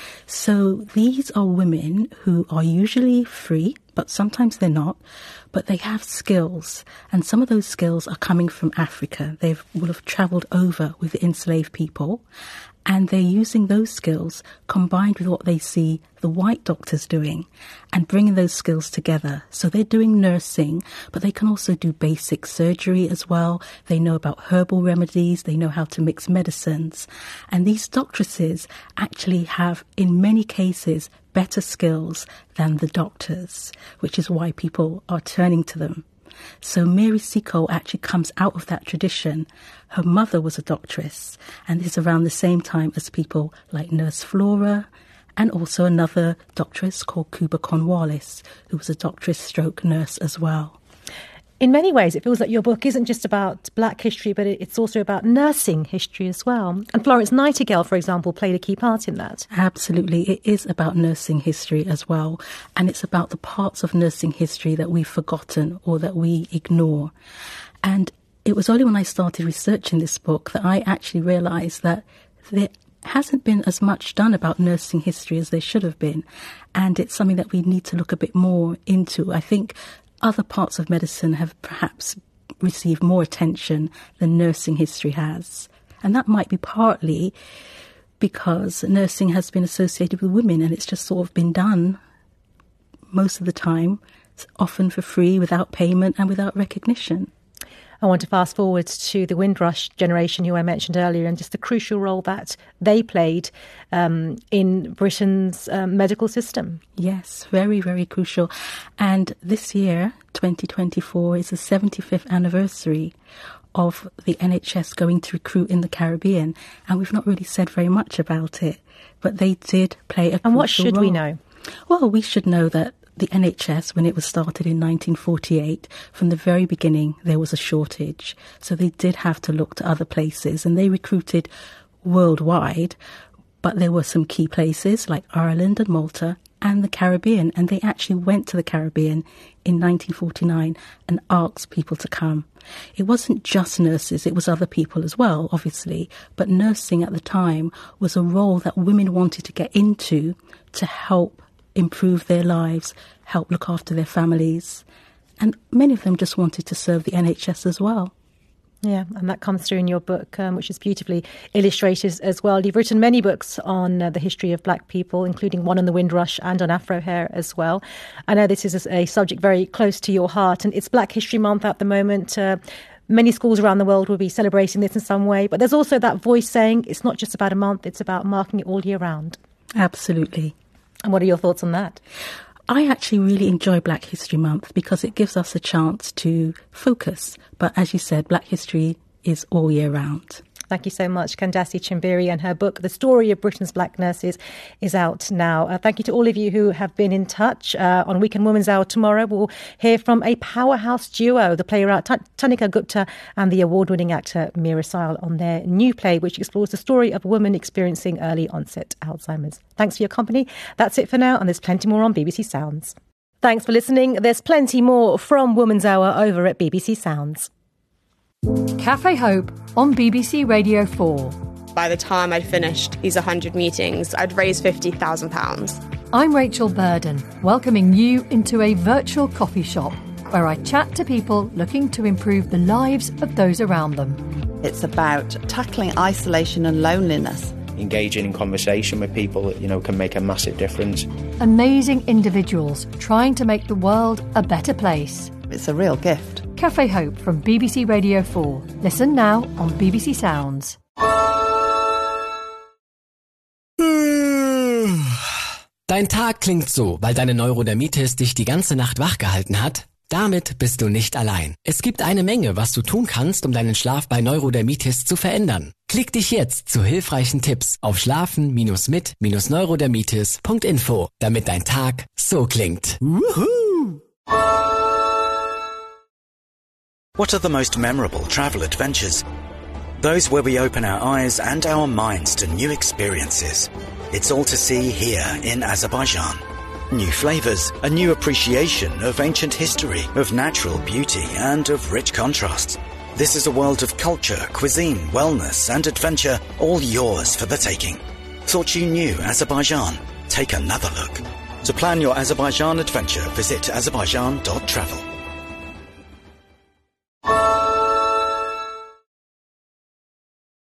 So these are women who are usually free, but sometimes they're not, but they have skills. And some of those skills are coming from Africa. They will have travelled over with the enslaved people, and they're using those skills combined with what they see the white doctors doing and bringing those skills together. So they're doing nursing, but they can also do basic surgery as well. They know about herbal remedies. They know how to mix medicines. And these doctresses actually have, in many cases, better skills than the doctors, which is why people are turning to them. So Mary Seacole actually comes out of that tradition. Her mother was a doctress, and this is around the same time as people like Nurse Flora, and also another doctress called Cuba Cornwallis, who was a doctress stroke nurse as well. In many ways, it feels like your book isn't just about black history, but it's also about nursing history as well. And Florence Nightingale, for example, played a key part in that. Absolutely. It is about nursing history as well. And it's about the parts of nursing history that we've forgotten or that we ignore. And it was only when I started researching this book that I actually realised that there hasn't been as much done about nursing history as there should have been. And it's something that we need to look a bit more into. I think other parts of medicine have perhaps received more attention than nursing history has. And that might be partly because nursing has been associated with women, and it's just sort of been done most of the time, often for free, without payment and without recognition. I want to fast forward to the Windrush generation, who I mentioned earlier, and just the crucial role that they played um, in Britain's um, medical system. Yes, very, very crucial. And this year, twenty twenty-four, is the seventy-fifth anniversary of the N H S going to recruit in the Caribbean. And we've not really said very much about it, but they did play a crucial role. And what should role. we know? Well, we should know that the N H S, when it was started in nineteen forty-eight, from the very beginning, there was a shortage. So they did have to look to other places, and they recruited worldwide. But there were some key places like Ireland and Malta and the Caribbean. And they actually went to the Caribbean in nineteen forty-nine and asked people to come. It wasn't just nurses, it was other people as well, obviously. But nursing at the time was a role that women wanted to get into to help improve their lives, help look after their families. And many of them just wanted to serve the N H S as well. Yeah, and that comes through in your book, um, which is beautifully illustrated as well. You've written many books on uh, the history of black people, including one on the Windrush and on Afro hair as well. I know this is a subject very close to your heart, and it's Black History Month at the moment. Uh, many schools around the world will be celebrating this in some way, but there's also that voice saying it's not just about a month, it's about marking it all year round. Absolutely. And what are your thoughts on that? I actually really enjoy Black History Month because it gives us a chance to focus. But as you said, Black history is all year round. Thank you so much. Kandasi Chimbiri, and her book, The Story of Britain's Black Nurses, is out now. Uh, thank you to all of you who have been in touch. Uh, on Weekend Women's Hour tomorrow, we'll hear from a powerhouse duo, the playwright T- Tanika Gupta and the award-winning actor Meera Syal, on their new play, which explores the story of a woman experiencing early onset Alzheimer's. Thanks for your company. That's it for now, and there's plenty more on B B C Sounds. Thanks for listening. There's plenty more from Women's Hour over at B B C Sounds. Cafe Hope on B B C Radio four. By the time I'd finished these one hundred meetings, I'd raised fifty thousand pounds. I'm Rachel Burden, welcoming you into a virtual coffee shop where I chat to people looking to improve the lives of those around them. It's about tackling isolation and loneliness. Engaging in conversation with people, you know, can make a massive difference. Amazing individuals trying to make the world a better place. It's a real gift. Cafe Hope from B B C Radio four. Listen now on B B C Sounds. Dein Dein Tag klingt so, weil deine Neurodermitis dich die ganze Nacht wachgehalten hat? Damit bist du nicht allein. Es gibt eine Menge, was du tun kannst, um deinen Schlaf bei Neurodermitis zu verändern. Klick dich jetzt zu hilfreichen Tipps auf schlafen mit neurodermitis punkt info, damit dein Tag so klingt. Woohoo! What are the most memorable travel adventures? Those where we open our eyes and our minds to new experiences. It's all to see here in Azerbaijan. New flavours, a new appreciation of ancient history, of natural beauty and of rich contrasts. This is a world of culture, cuisine, wellness and adventure, all yours for the taking. Thought you knew Azerbaijan? Take another look. To plan your Azerbaijan adventure, visit azerbaijan dot travel.